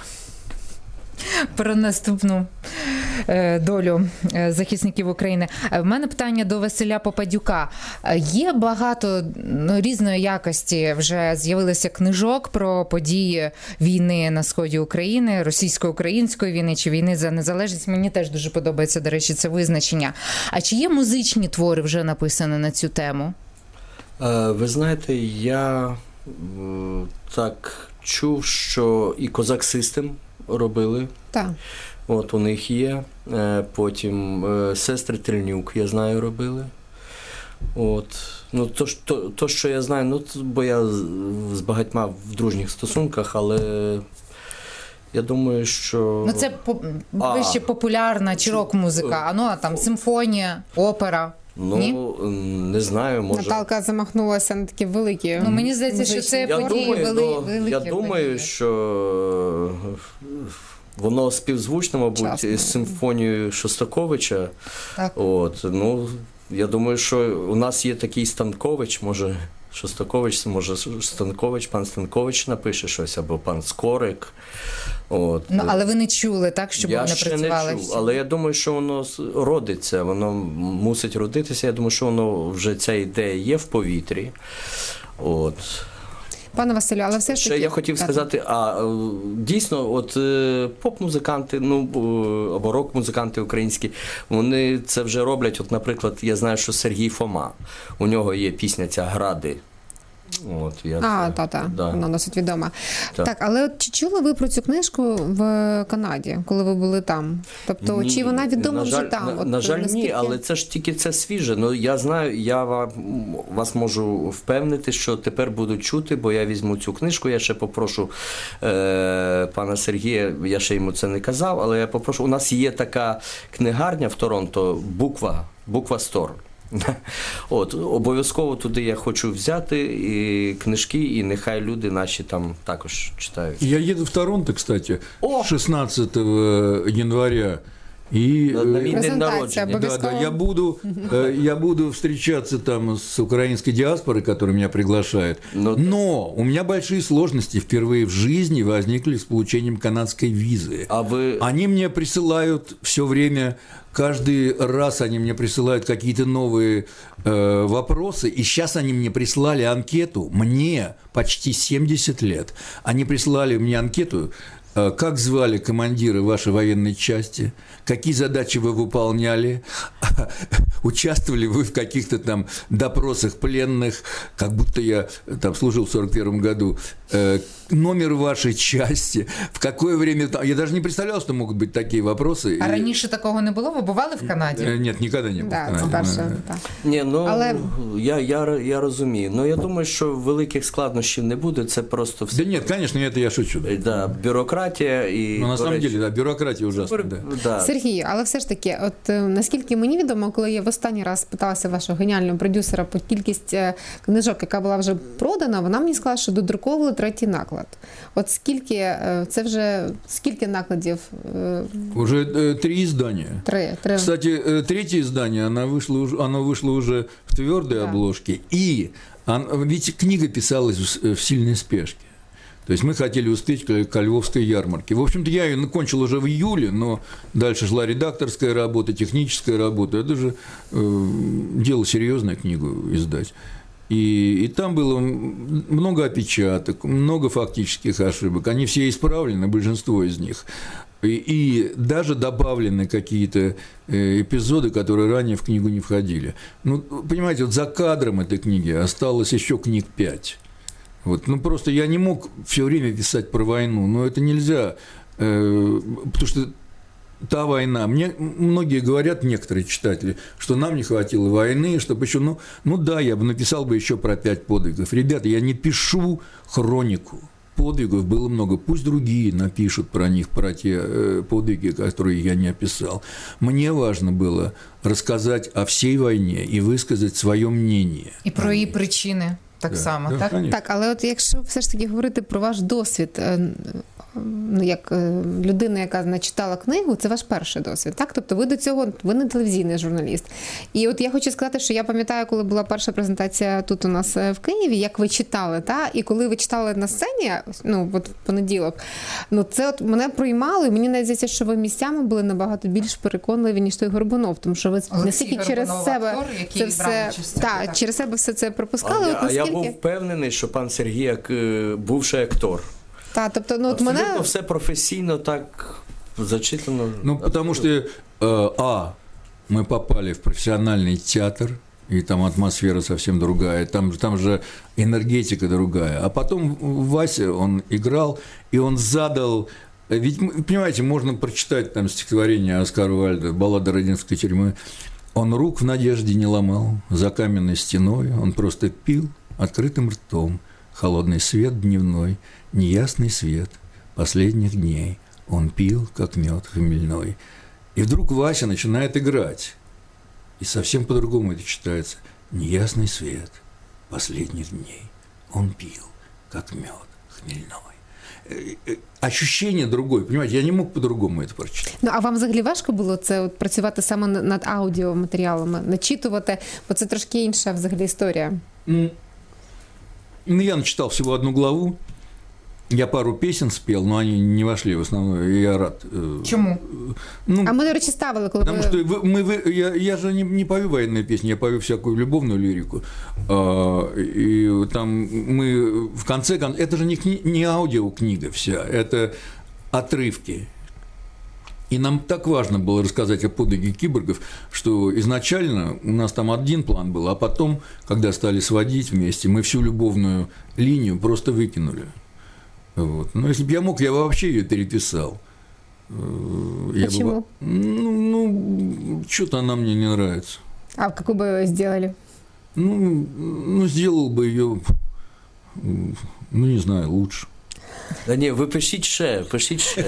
про наступну долю захисників України. В мене питання до Василя Попадюка. Є багато ну, різної якості, вже з'явилося книжок про події війни на сході України, російсько-української війни чи війни за незалежність. Мені теж дуже подобається, до речі, це визначення. А чи є музичні твори вже написані на цю тему? Ви знаєте, я так чув, що і Козак Систем робили. Так. От у них є. Потім сестри Тельнюк, я знаю, робили. От. Ну, то, то, то, що я знаю, ну, бо я з багатьма в дружніх стосунках, але я думаю, що... Ну, це вище популярна чи рок-музика, а ну, а там симфонія, опера. Ну, ні? Не знаю, може... Наталка замахнулася на такі великі... Ну, мені здається, що це я події думаю, вели... ну, великі. Я думаю, події. що воно співзвучно, мабуть, Часно. з симфонією Шостаковича. Так. От, ну, я думаю, що у нас є такий Станкович, може, Шостакович, може, Станкович, пан Станкович напише щось, або пан Скорик. От. Ну, але ви не чули, так, щоб Я вони ще працювали не чув, всі? але я думаю, що воно родиться, воно мусить родитися. Я думаю, що воно вже ця ідея є в повітрі. От. Пане Василю, але все ж таки... Ще я хотів сказати, а дійсно, от поп-музиканти, ну, або рок-музиканти українські, вони це вже роблять. От, наприклад, я знаю, що Сергій Фома, у нього є пісня ця «Гради». От, я А, це... та-та, да. вона досить відома. Так. Так, але от чи чули ви про цю книжку в Канаді, коли ви були там? Тобто, Ні, чи вона відома на вже жаль, там? На, От, на жаль, наскільки... ні, але це ж тільки це свіже. Ну, я знаю, я вам, вас можу впевнити, що тепер будуть чути, бо я візьму цю книжку, я ще попрошу е, пана Сергія, я ще йому це не казав, але я попрошу, у нас є така книгарня в Торонто, Буква, Буква Стор. От, обов'язково туди я хочу взяти і книжки, і нехай люди наші там також читають. Я еду в Торонто, кстати, О! шестнадцатого января. И, На, на мій день Презентація, народження. да, да, я буду, э, я буду встречаться там с украинской диаспорой, которая меня приглашает. Но- Но у меня большие сложности впервые в жизни возникли с получением канадской визы. А ви... Они мне присылают все время, каждый раз они мне присылают какие-то новые э, вопросы, и сейчас они мне прислали анкету, мне почти семьдесят лет, они прислали мне анкету, э, как звали командиры вашей военной части, какие задачи вы выполняли, участвовали вы в каких-то там допросах пленных, как будто я там служил в сорок первом году, э, номер вашей части, в какое время... Я даже не представлял, что могут быть такие вопросы. А И- раніше такого не було? Ви бували в Канаді? Э, Нет, никогда не был. Да, в це Канаде. перше, Ну, так. Ні, ну, Але- я, я, я розумію. Ну, я думаю, що великих складнощів не буде, це просто все. Да нет, конечно, это я шучу. Да. Да, бюрократія і... Но на до самом речі, деле, да, бюрократия ужасна. Да. да. Сергій, але все ж таки, от е, наскільки мені відомо, коли я в останній раз питалася вашого геніального продюсера по кількість е, книжок, яка була вже продана, вона мені сказала, що додруковували третій наклад. От скільки, е, це вже, скільки накладів? Е, Уже э, три издания. Три. Три. Кстати, э, третье издание, оно вышло, уже- оно вышло уже в твердой Да. обложке. И он- ведь книга писалась в, в сильной спешке. То есть мы хотели успеть к, к Львовской ярмарке. В общем-то, я ее кончил уже в июле, но дальше шла редакторская работа, техническая работа. Это же э, дело серьезное, книгу издать. И, и там было много опечаток, много фактических ошибок. Они все исправлены, большинство из них. И, и даже добавлены какие-то эпизоды, которые ранее в книгу не входили. Ну, понимаете, вот за кадром этой книги осталось еще книг пять. Вот, ну, просто я не мог все время писать про войну, но это нельзя, э, потому что та война, мне многие говорят, некоторые читатели, что нам не хватило войны, чтобы еще, ну, ну да, я бы написал бы еще про пять подвигов. Ребята, я не пишу хронику. Подвигов было много. Пусть другие напишут про них, про те э, подвиги, которые я не описал. Мне важно было рассказать о всей войне і висказати своє мнение. І про її причини так да, само, да, так? Конечно. Так, але от якщо все ж таки говорити про ваш досвід, ну, як людина, яка не читала книгу, це ваш перший досвід, так? Тобто ви до цього, ви не телевізійний журналіст. І от я хочу сказати, що я пам'ятаю, коли була перша презентація тут у нас в Києві, як ви читали, та? І коли ви читали на сцені, ну, от в понеділок, ну, це от мене проймало, і мені навіть здається, що ви місцями були набагато більш переконливі, ніж той Горбунов, тому що ви настільки через себе актор, це все, та, через себе все це пропускали. А, от наскільки... а я був впевнений, що пан Сергій, як бувший актор, Та, тобто, ну, от абсолютно мене... все професійно так зачитано. Ну, потому что, э, а, мы попали в профессиональный театр, и там атмосфера совсем другая, там, там же энергетика другая. А потом Вася, он играл, и он задал... Ведь, понимаете, можно прочитать там стихотворение Оскара Вальда «Баллада Родинской тюрьмы». Он рук в надежде не ломал, за каменной стеной он просто пил открытым ртом холодный свет дневной, неясный свет последних дней. Он пил, как мед хмельной. И вдруг Вася начинает играть. И совсем по-другому это читается. Неясный свет последних дней. Он пил, как мед хмельной. Ощущение другое, понимаете, я не мог по-другому это прочитать. Ну, а вам взагалі важко було це от, працювати саме над аудіоматеріалами, начитувати, бо це трошки інша взагалі історія? Ну, я начитал всего одну главу, я пару песен спел, но они не вошли в основное, и я рад. Чему? Ну, а мы, до речі, ставили, коли потому ви... что вы, мы, вы, я, я же не, не пою военные песни, я пою всякую любовную лирику. А, и там мы в конце концов... Это же не, кни, не аудиокнига вся, это отрывки. И нам так важно было рассказать о подвиге киборгов, что изначально у нас там один план был, а потом, когда стали сводить вместе, мы всю любовную линию просто выкинули. Вот. Но если бы я мог, я бы вообще ее переписал. Я Почему? Бы, ну, ну, что-то она мне не нравится. А какую бы вы сделали? Ну, ну, сделал бы ее, ну, не знаю, лучше. Да ні, ви пишіть ще, пишіть ще.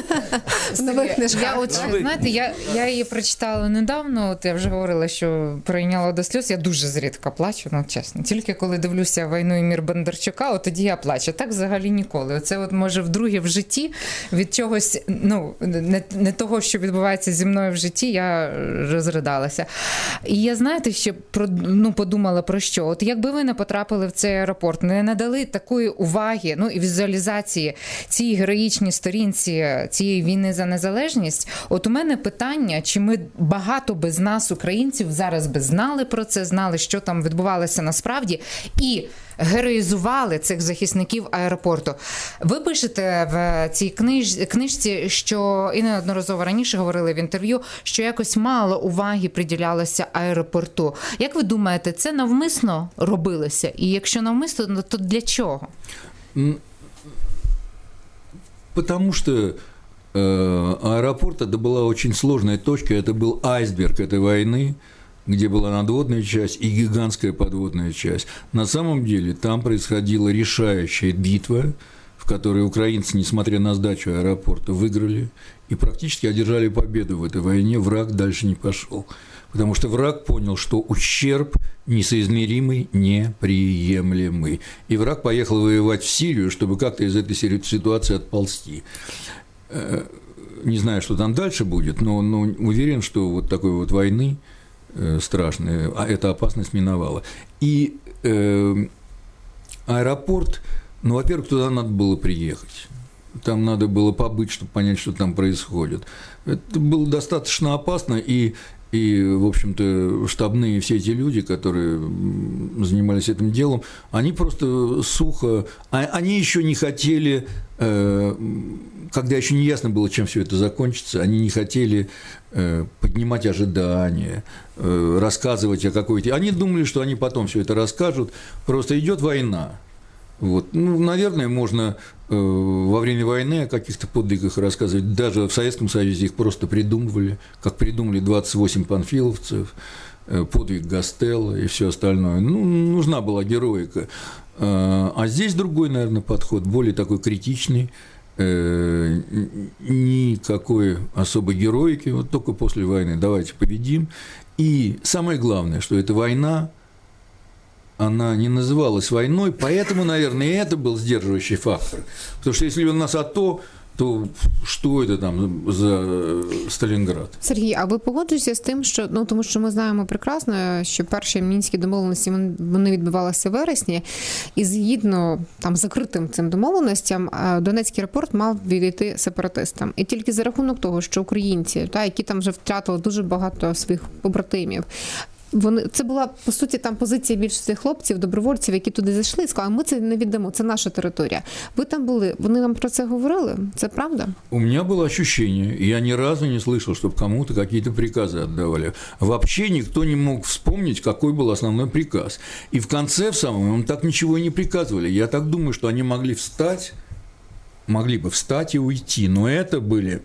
Я, от, знаєте, я, я її прочитала недавно, от я вже говорила, що прийняла до сльоз, я дуже зрідка плачу, ну чесно. Тільки коли дивлюся «Війну і мір» Бондарчука, от тоді я плачу. Так взагалі ніколи. Оце от, може, вдруге в житті від чогось, ну, не, не того, що відбувається зі мною в житті, я розридалася. І я, знаєте, ще про, ну, подумала про що? От якби ви не потрапили в цей аеропорт, не надали такої уваги, ну, і візуалізації цій героїчній сторінці цієї війни за незалежність, от у мене питання, чи ми багато без нас, українців, зараз би знали про це, знали, що там відбувалося насправді, і героїзували цих захисників аеропорту. Ви пишете в цій книж... книжці, що і неодноразово раніше говорили в інтерв'ю, що якось мало уваги приділялося аеропорту. Як ви думаєте, це навмисно робилося? І якщо навмисно, то для чого? Потому что э, аэропорт это была очень сложная точка, это был айсберг этой войны, где была надводная часть и гигантская подводная часть. На самом деле там происходила решающая битва, в которой украинцы, несмотря на сдачу аэропорта, выиграли и практически одержали победу в этой войне, враг дальше не пошел. Потому что враг понял, что ущерб несоизмеримый, неприемлемый. И враг поехал воевать в Сирию, чтобы как-то из этой ситуации отползти. Не знаю, что там дальше будет, но, но уверен, что вот такой вот войны страшной, а эта опасность миновала. И э, аэропорт, ну, во-первых, туда надо было приехать. Там надо было побыть, чтобы понять, что там происходит. Это было достаточно опасно, и и, в общем-то, штабные все эти люди, которые занимались этим делом, они просто сухо, они еще не хотели, когда еще не ясно было, чем все это закончится, они не хотели поднимать ожидания, рассказывать о какой-то... Они думали, что они потом все это расскажут, просто идет война. Вот. Ну, наверное, можно э, во время войны о каких-то подвигах рассказывать. Даже в Советском Союзе их просто придумывали, как придумали двадцать восемь панфиловцев, э, подвиг Гастелло и все остальное. Ну, нужна была героика. Э, а здесь другой, наверное, подход, более такой критичный. Э, никакой особой героики, вот только после войны давайте победим. И самое главное, что эта война, она не называлась войной, поэтому, наверное, и это был сдерживающий фактор. Потому что если у нас АТО, то що це там за Сталінград? Сергій, а ви погоджуєтеся з тим, що, ну, тому що ми знаємо прекрасно, що перші мінські домовленості, вони відбувалися в вересні, і згідно там закритим цим домовленостям, Донецький аеропорт мав відійти сепаратистам. І тільки за рахунок того, що українці, та, які там вже втратили дуже багато своїх побратимів, Вони, це була, по суті, там позиція більшості хлопців, добровольців, які туди зайшли і сказали, ми це не віддамо, це наша територія. Ви там були, вони вам про це говорили? Це правда? У меня было ощущение, я ни разу не слышал, чтобы кому-то какие-то приказы отдавали. Вообще никто не мог вспомнить, какой был основной приказ. И в конце, в самом, им так ничего и не приказывали. Я так думаю, что они могли встать, могли бы встать и уйти, но это были...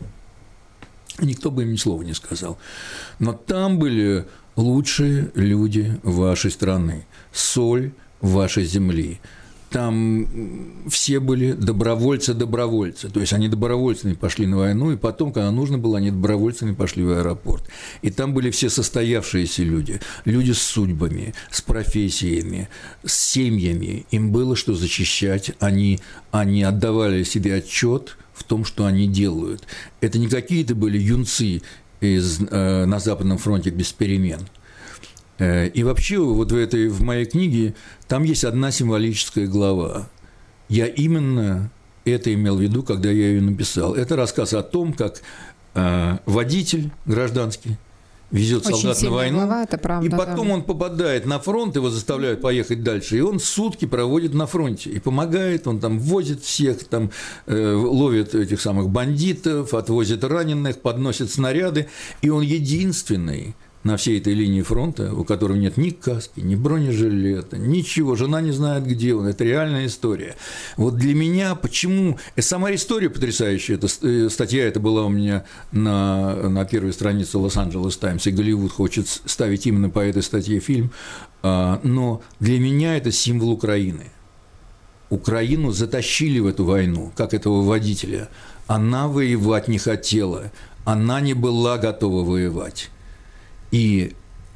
Никто бы им ни слова не сказал. Но там были... лучшие люди вашей страны, соль вашей земли. Там все были добровольцы-добровольцы. То есть они добровольцами пошли на войну, и потом, когда нужно было, они добровольцами пошли в аэропорт. И там были все состоявшиеся люди, люди с судьбами, с профессиями, с семьями. Им было что защищать. Они, они отдавали себе отчет в том, что они делают. Это не какие-то были юнцы из, э, на Западном фронте без перемен. Э, и вообще вот в, этой, в моей книге там есть одна символическая глава. Я именно это имел в виду, когда я ее написал. Это рассказ о том, как э, водитель гражданский везет солдат на войну, глава, это правда, и потом да. он попадает на фронт, его заставляют поехать дальше, и он сутки проводит на фронте, и помогает, он там возит всех, там э, ловит этих самых бандитов, отвозит раненых, подносит снаряды, и он единственный на всей этой линии фронта, у которого нет ни каски, ни бронежилета, ничего, жена не знает, где он, это реальная история. Вот для меня, почему, и сама история потрясающая, эта статья, это была у меня на, на первой странице Лос-Анджелес Таймс, и Голливуд хочет ставить именно по этой статье фильм, но для меня это символ Украины. Украину затащили в эту войну, как этого водителя. Она воевать не хотела, она не была готова воевать. И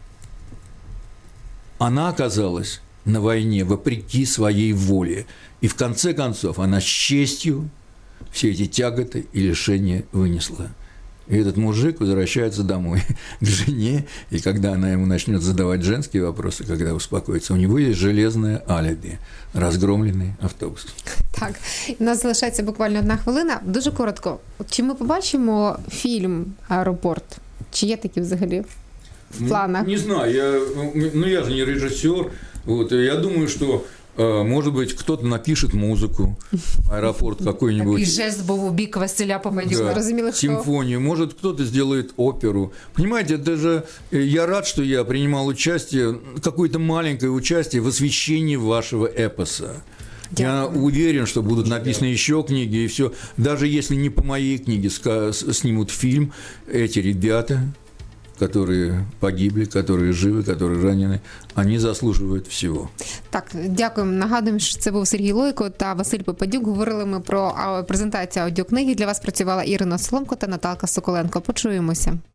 она оказалась на войне вопреки своей воле. И в конце концов она с честью все эти тяготы и лишения вынесла. И этот мужик возвращается домой к жене, и когда она ему начнет задавать женские вопросы, когда успокоится, у него есть железное алиби – разгромлений автобус. Так, у нас залишається буквально одна хвилина. Дуже коротко. Чи ми побачимо фільм «Аеропорт»? Чи є такі взагалі в планах? Не, не знаю, я, ну я же не режиссер, вот, я думаю, что, может быть, кто-то напишет музыку, аэропорт какой-нибудь. И жест был у бик Василя Попадюка. Да, симфонию, может, кто-то сделает оперу. Понимаете, это же, я рад, что я принимал участие, какое-то маленькое участие в освещении вашего эпоса. Я уверен, что будут написаны еще книги, и все. Даже если не по моей книге снимут фильм, эти ребята, которые погибли, которые живы, которые ранены, они заслуживают всего. Так, дякуємо. Нагадуємо, що це був Сергій Лойко та Василь Попадюк. Говорили ми про презентацію аудіокниги. Для вас працювала Ірина Соломко та Наталка Соколенко. Почуємося.